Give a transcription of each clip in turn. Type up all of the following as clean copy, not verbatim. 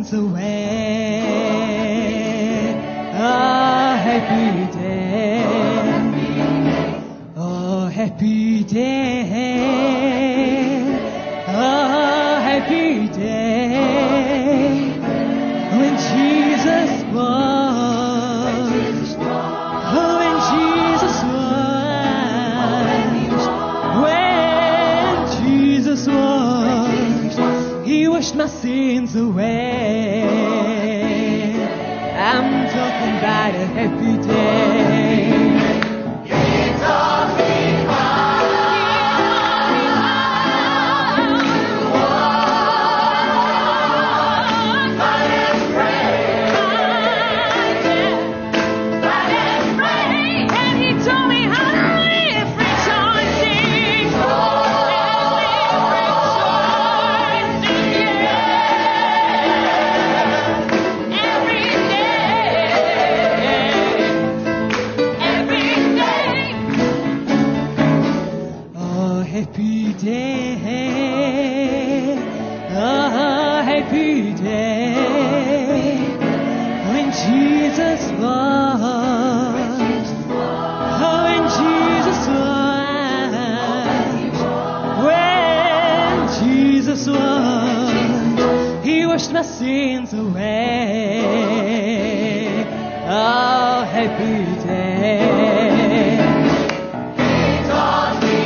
sins away. A happy day. A happy day. A happy day. When Jesus washed. Oh, when Jesus washed. When Jesus washed. He washed my sins away. I'm talking about a happy day. My sins away. Oh, happy day. He taught me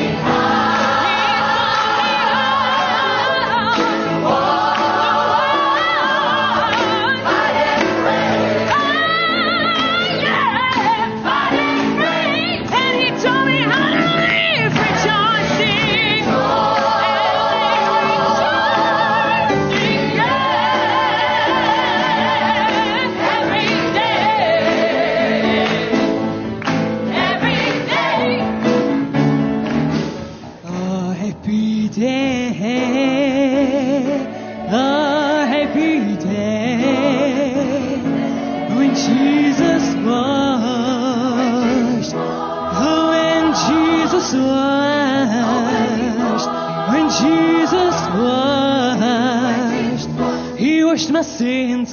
my sins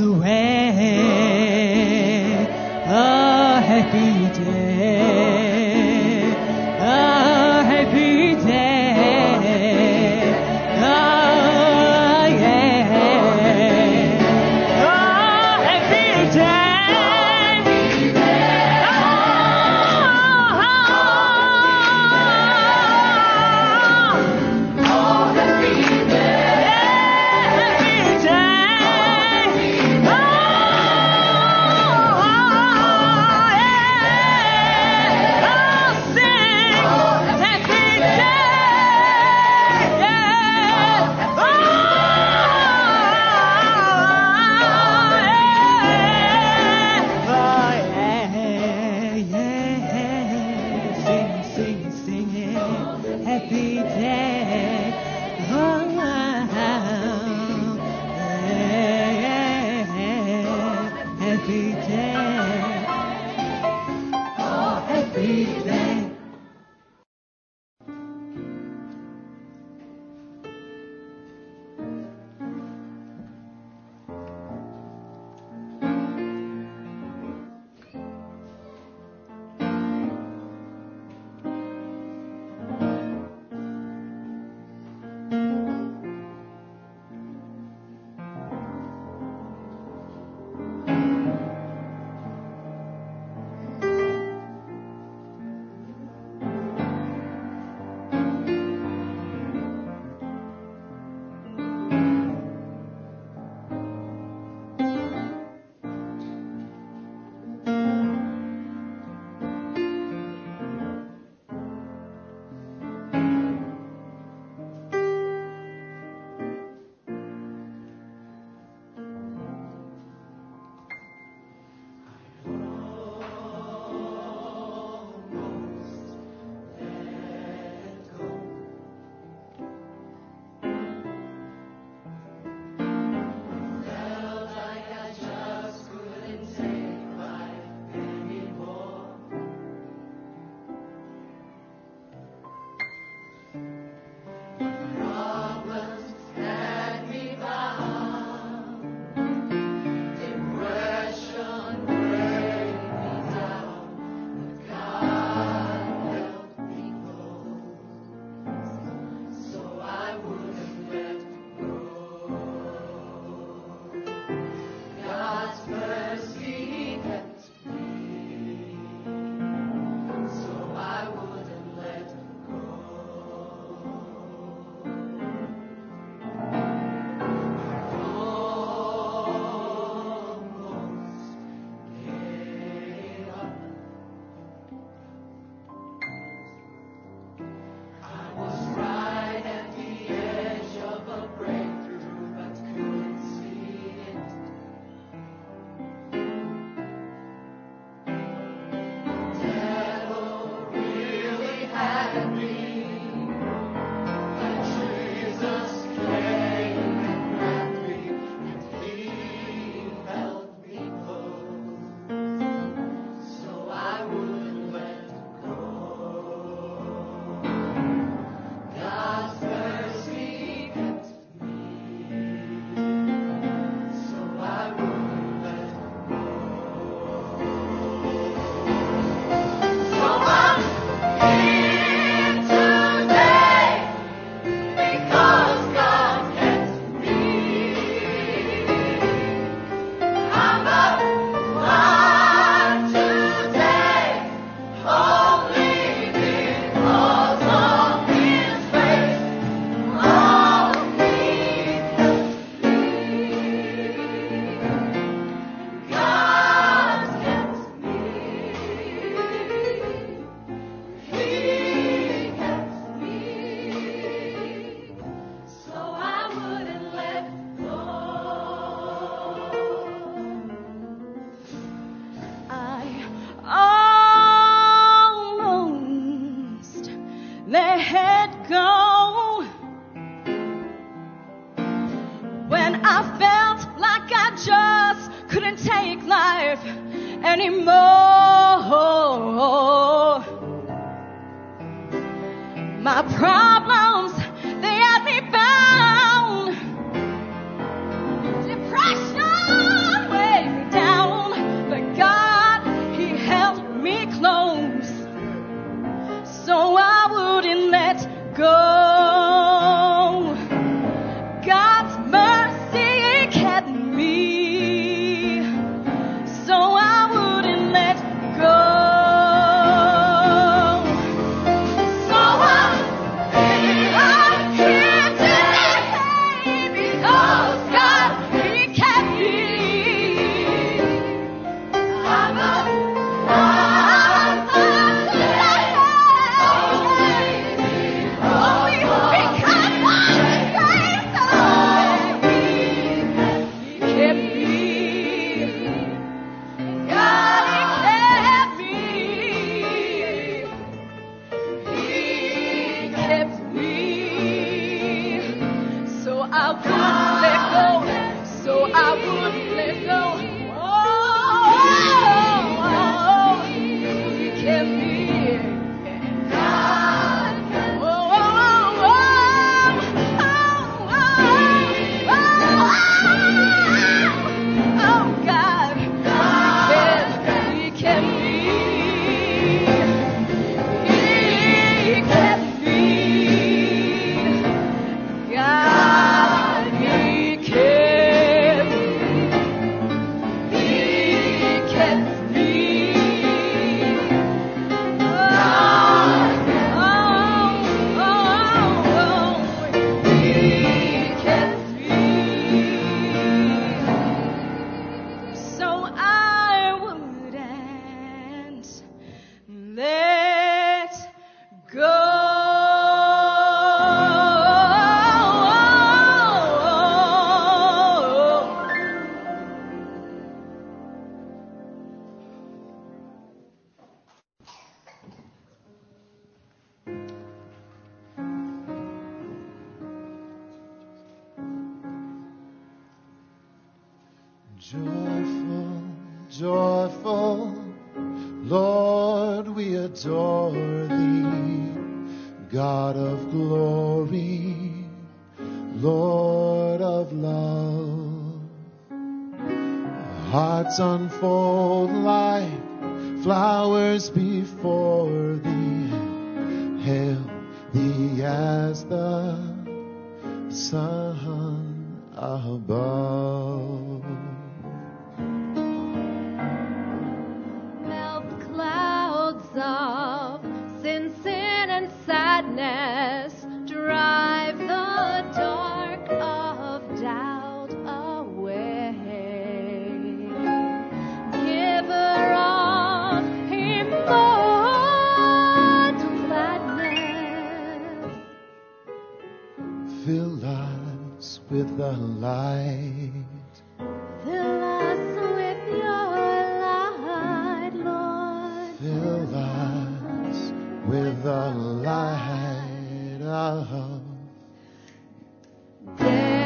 away. A happy day. A happy day. Oh, yeah. Oh, happy day. Oh, happy day. Happy day. couldn't take life anymore. My problems, they had me bound. Depression weighed me down, but God, He held me close, so I wouldn't let go. God's mercy kept me, so I wouldn't let go. So I'm here today because God, He kept me. I'm only because He kept me. God, He kept me. He kept me. So I wouldn't let go. So I wouldn't let go. Oh, He kept me. Joyful, joyful, Lord, we adore Thee, God of glory, Lord of love. Hearts unfold like flowers before Thee, hail Thee as the sun above. Of sin and sadness, drive the dark of doubt away. Giver of immortal gladness, fill us with the light. fill us with your light, Lord. Fill us with the light of day.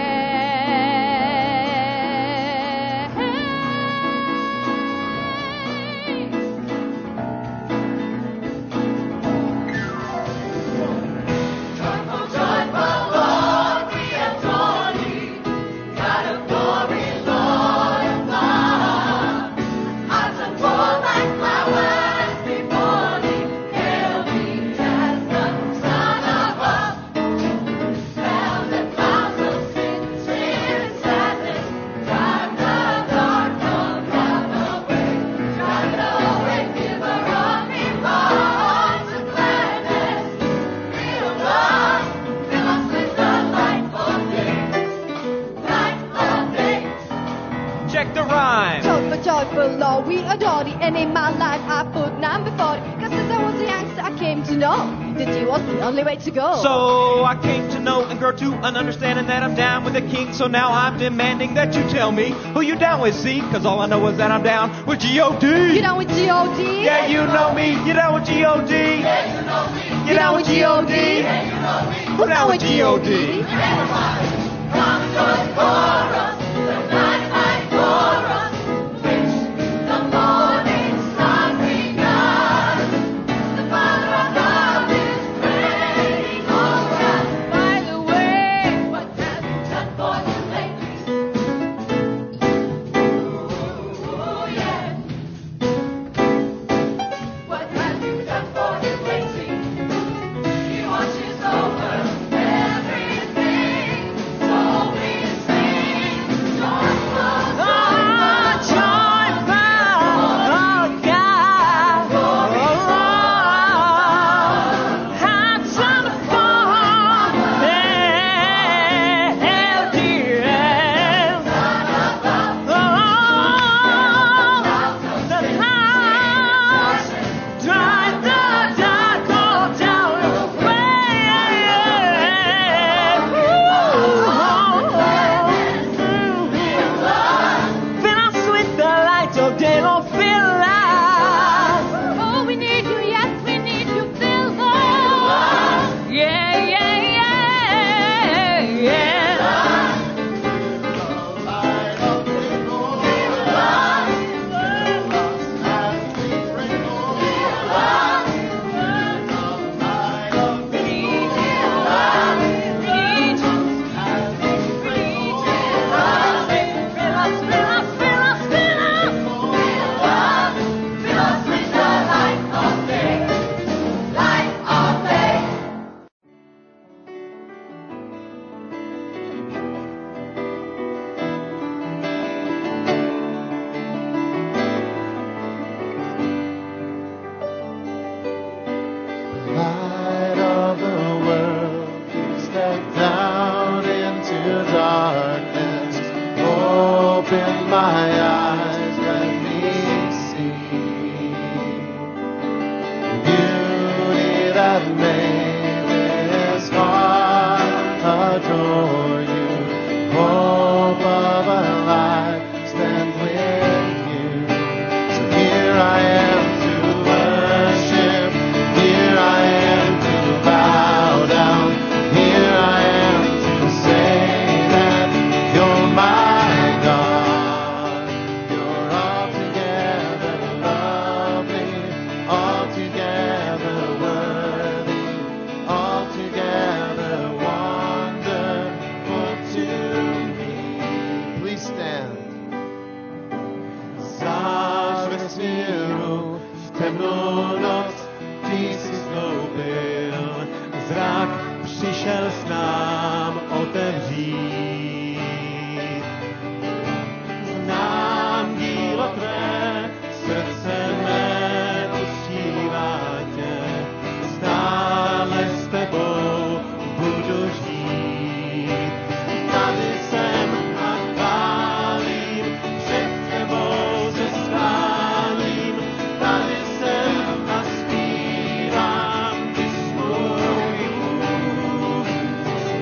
Joyful, joyful, Lord, we adore Thee, God of glory, Lord of love. Hearts unfold like flowers before Thee, hail Thee as the sun above. Bells and clouds of sin and sadness, drive the dark of doubt away. Drive it away, giver of immortal gladness. Fill us with the light of day, light of day. Check the rhyme. Joyful, joyful, Lord, we adore Thee, and in my life I put none before Thee. 'Cause since I was a youngster, I came to know that Thee was the only way to go. So I came to know and grow to an understanding that I'm down with the king. So now I'm demanding that you tell me who you down with, see? 'Cause all I know is that I'm down with G.O.D. You down with G.O.D.? Yeah, you know me. You down with G.O.D. Yeah, you know me. You down with G.O.D. Yeah, you know me. Who down with G.O.D.? Everybody, come join for us. The night light for us. eyes let me see beauty that made this heart adore you. Hope of a life spent with you. So here I am to worship. Here I am to bow down. Here I am to say that you're my God. You're altogether lovely, altogether worthy, altogether wonderful to me. Please stand. Zář vesmíru, v temnou noc ty jsi vstoupil, zrak přišel s nám otevřít. Znám dílo tvé, srdce mé uctívá tě, stále s tebou budu žít. Tady jsem a chválím, před tebou se schválím. Tady jsem a zpívám ty svůj Bůh.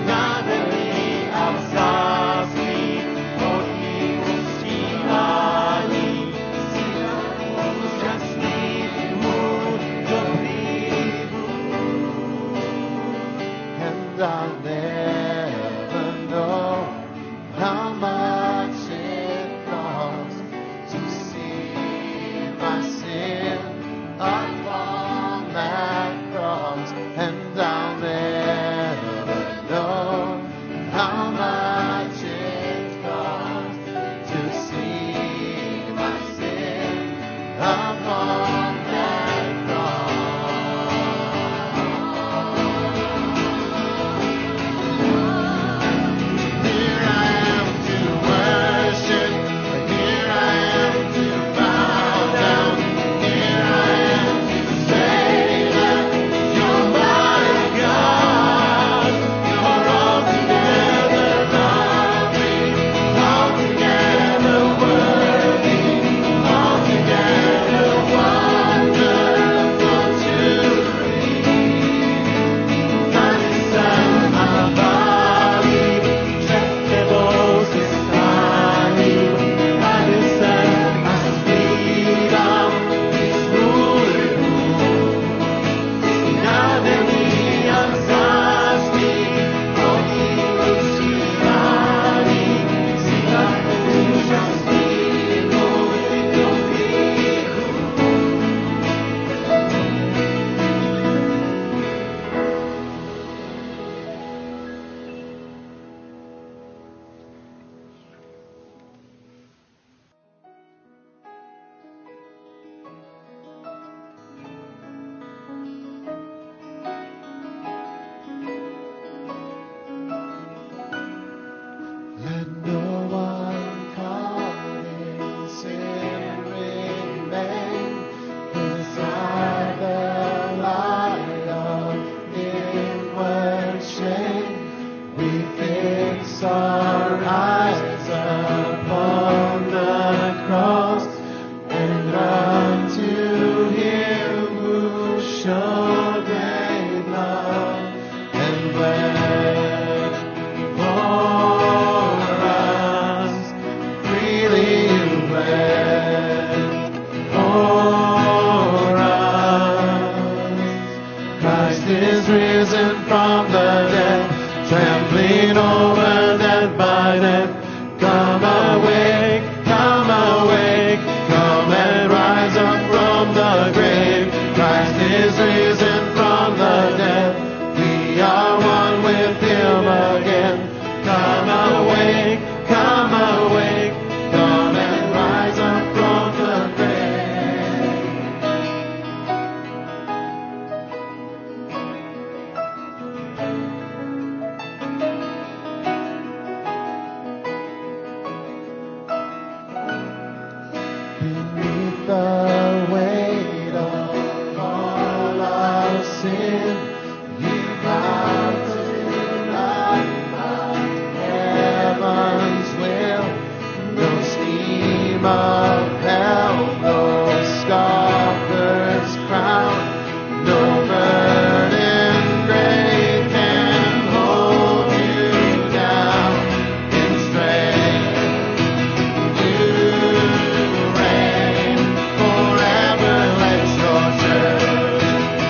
shame of hell, no scoffer's crown, no burden grave can hold you down in strength. You reign forever, let your church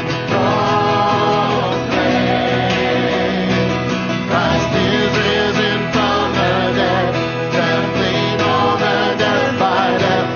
proclaim. Christ is risen from the dead, trampling all the death by death.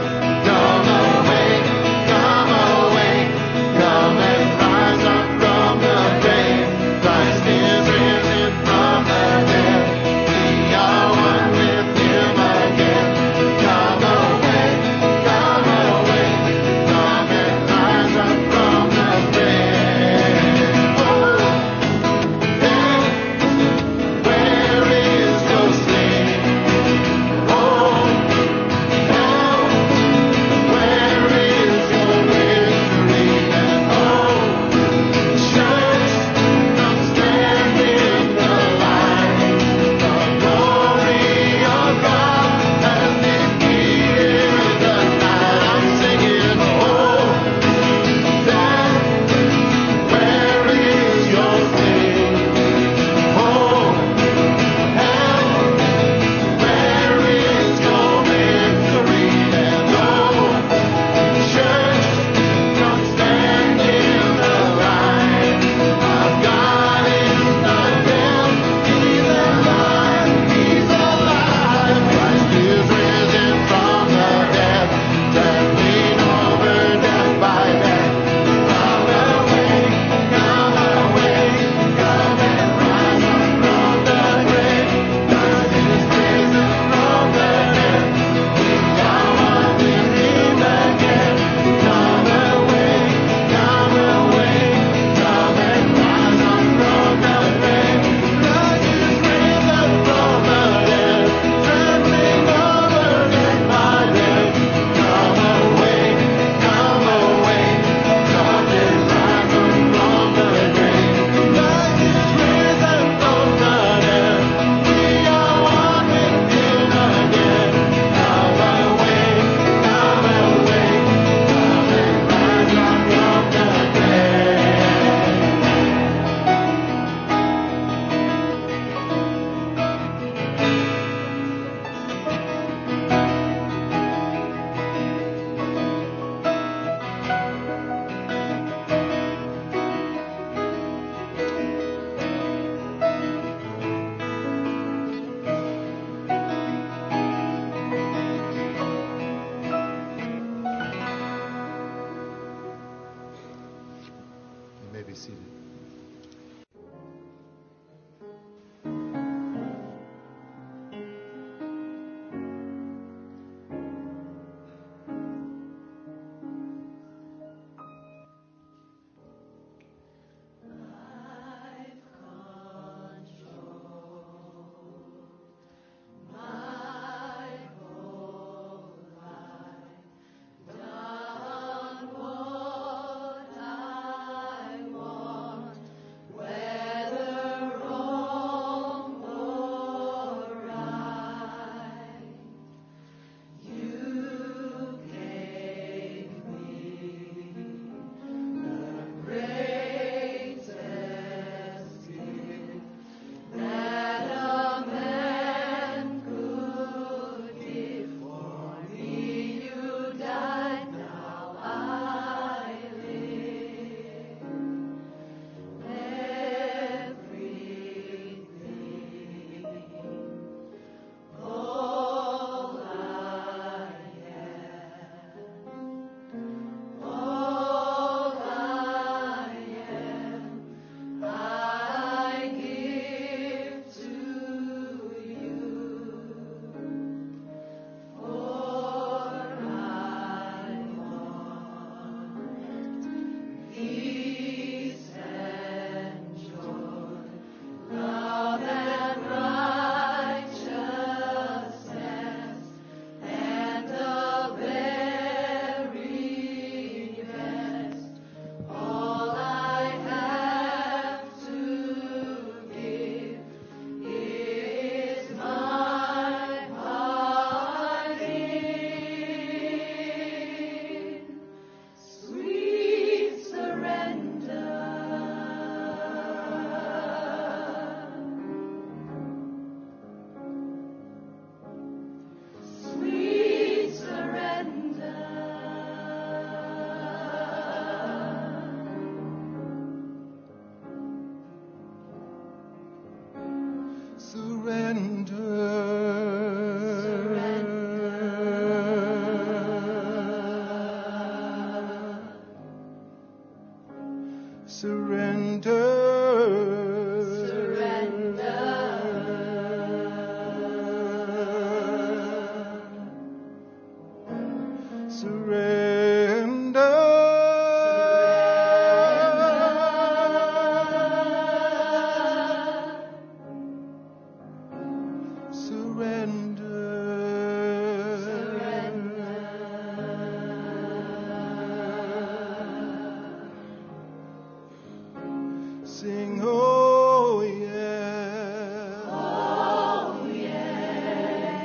Sing, oh yeah. Oh, yeah.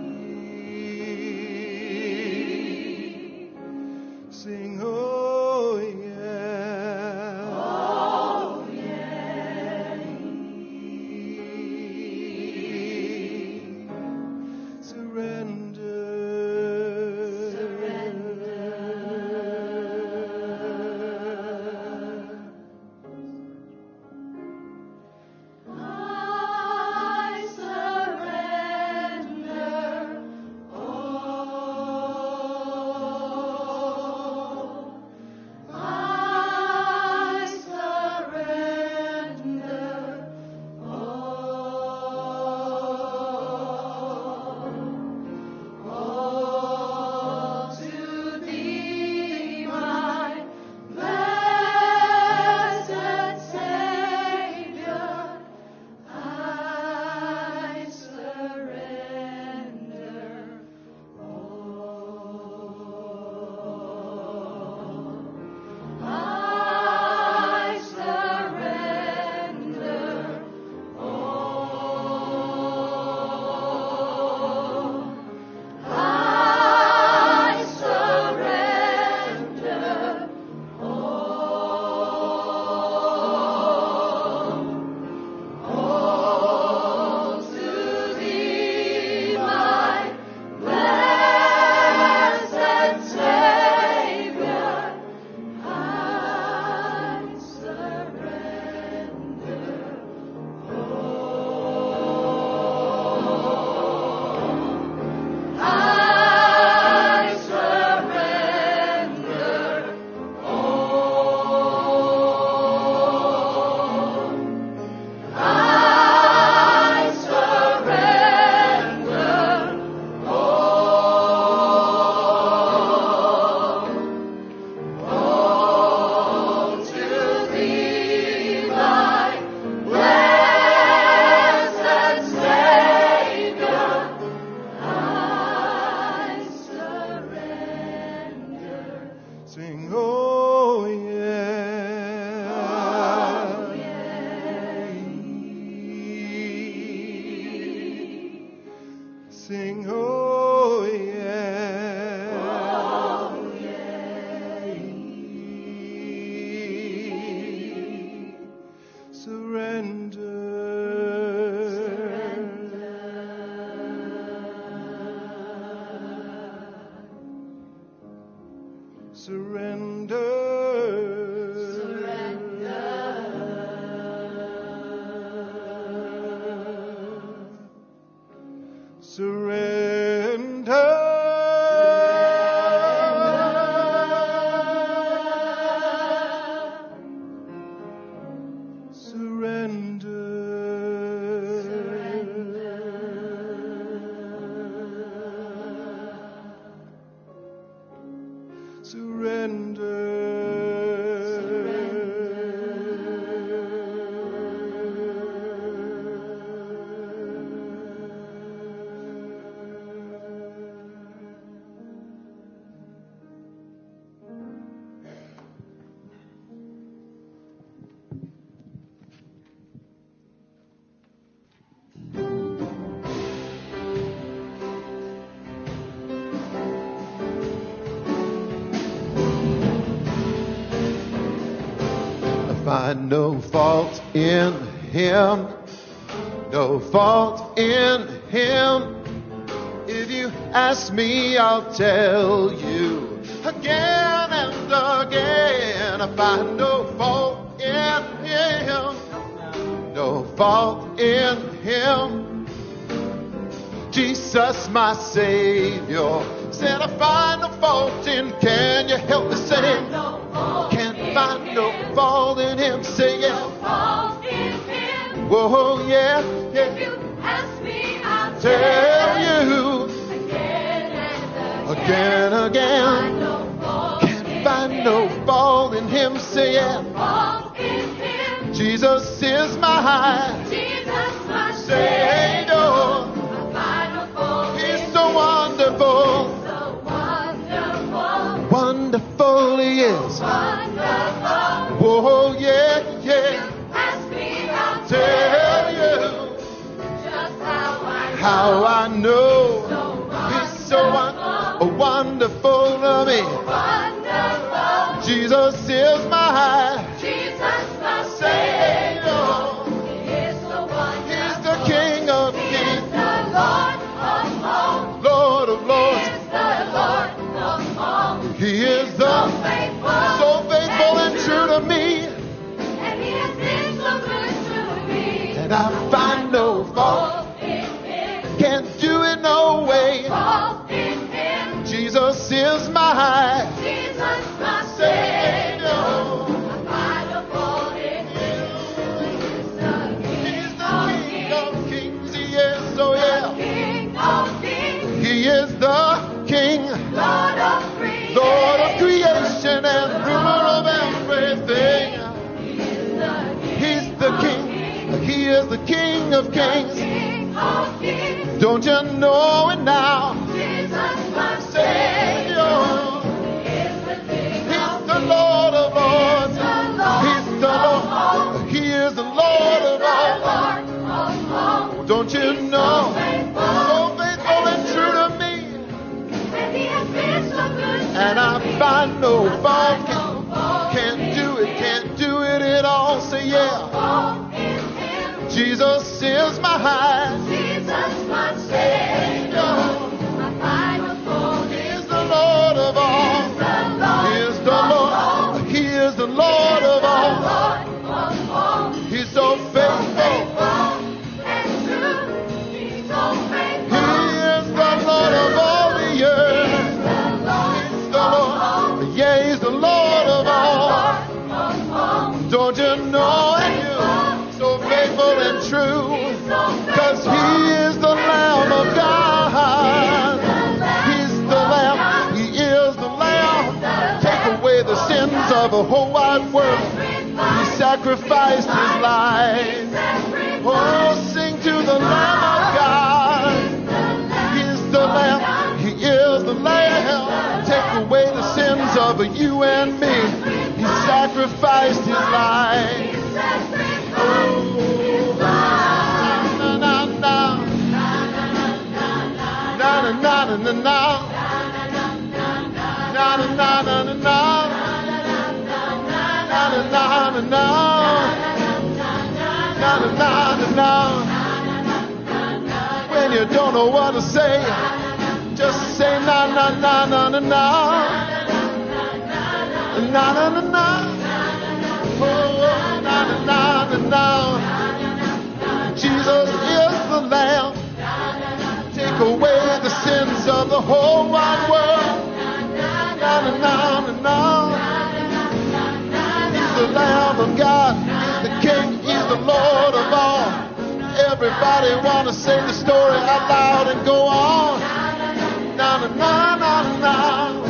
Sing, oh yeah. Oh, yeah. Surrender. I surrender all. I surrender all to Thee, my blessed Savior. I surrender all. I surrender all. I surrender all to Thee, my blessed Savior. I surrender all. I surrender all. I surrender all to Thee, my blessed Savior. I surrender. Sing, oh yeah. Oh, yeah. Sing, oh yeah. Oh, yeah. Surrender. Find no fault in him, no fault in him. If you ask me, I'll tell you again and again. I find no fault in him, no fault in him. Jesus, my Savior, said I find no fault in. Can you help me sing? Can't find no fault in him. yeah, If yeah. you ask me, I'll Tell you again and again, I again. know fault Can't find no fault in him. Say yeah. fault in him. Jesus is my Jesus, my Savior. I find no fault He's in so wonderful. him. So wonderful, Wonderful he is. wonderful. Whoa, yeah, yeah. Ask me, I'll Tell you just how I know. So He's so wonderful to me. wonderful. Jesus is my Jesus, my Savior. He is the one. He's the King of He is Kings, the Lord of all. Lord of He Lords. is the Lord of all. He is the Faithful, so faithful and true to me, and He has been so good to me. and I find no fault. Fault in Him, Can't do it no way. fault in Him. Jesus is my Jesus, my Savior. I find no fault in Him. He's the King of Kings. He is, oh yeah. King of kings, He is the King, Lord of creation. Lord of creation and ruler of everything. He's the King. He is the King of Kings. King of kings, Don't you know it now? Jesus, my Savior. is the King He's the Lord of Lords. He's the Lord. He is the Lord of all. Lord of all. Don't you know? So faithful and true to me, And He has been so good to and I me. find no fault. No fault Can't do it at all. Say yeah. fault in Him. Jesus is my high. Jesus, my Savior. I find no fault in He is the Lord of all. He is the Lord. He is the Lord of all. Lord of all. He's so faithful. And true. He's so He faithful. is the Lord of all the earth. He's the Lord. Yeah, he's the Lord of all. Don't you know it? You so faithful and true. Cause he is the Lamb of God. He's the Lamb. He is the Lamb. Take away the sins of the whole wide world. He sacrificed his life. Oh, sing to the Lamb of God. He's the Lamb. He is the Lamb. Take away the sins of you and me. He sacrificed his life. Oh, na na na. Na na na na na na. Na na na na na na. Na na na na na. Na na na na na. When you don't know what to say, just say na na na na na na. Na na na na. Oh, na na na na na. Jesus is the Lamb. Take away the sins of the whole wide world. Na na na na na. He's the Lamb of God. He's the King. He's the Lord of all. Everybody wanna say the story out loud and go on. Na na na na na.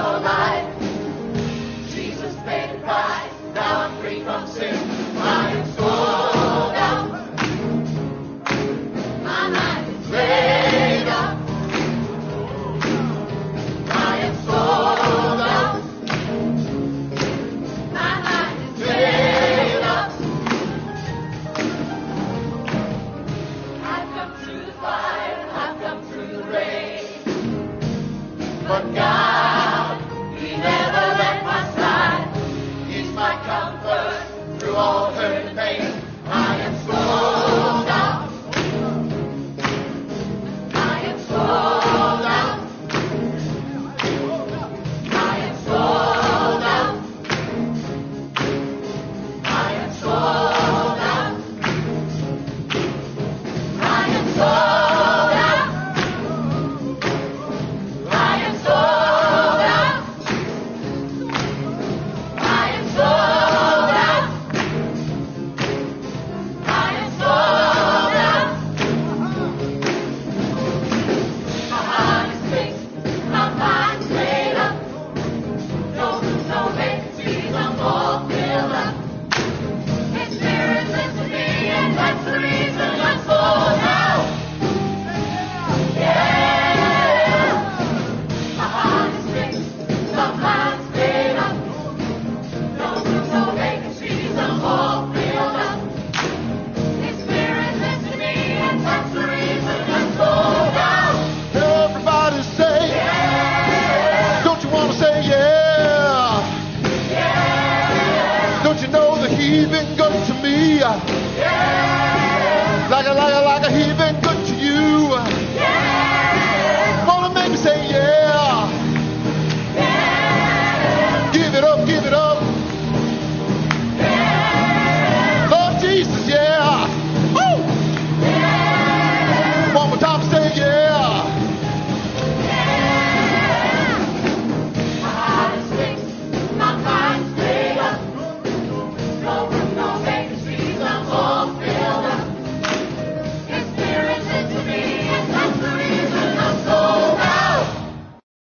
no life. Jesus paid the price. Now I'm free from sin. I am sold out. My mind is made up. I am sold out. My mind is made up. I've come through the fire. I've come through the rain. But God, He never left my side. He's my comfort through all hurt and pain. I am sold out. I am sold out. I am sold out. I am sold out. I am sold out. I am sold out. I am sold out. I am sold out. My heart is fixed, my mind's made up. No vacancies, I'm all filled up. His Spirit lives in me, and that's the reason I'm sold out. Yeah. My heart is fixed, my mind's made up. No vacancies, I'm all filled up. His Spirit lives in me, and that's the reason I'm sold out. Everybody say, Yeah. don't you want to say yeah? Yeah. Don't you know that He's been good to me?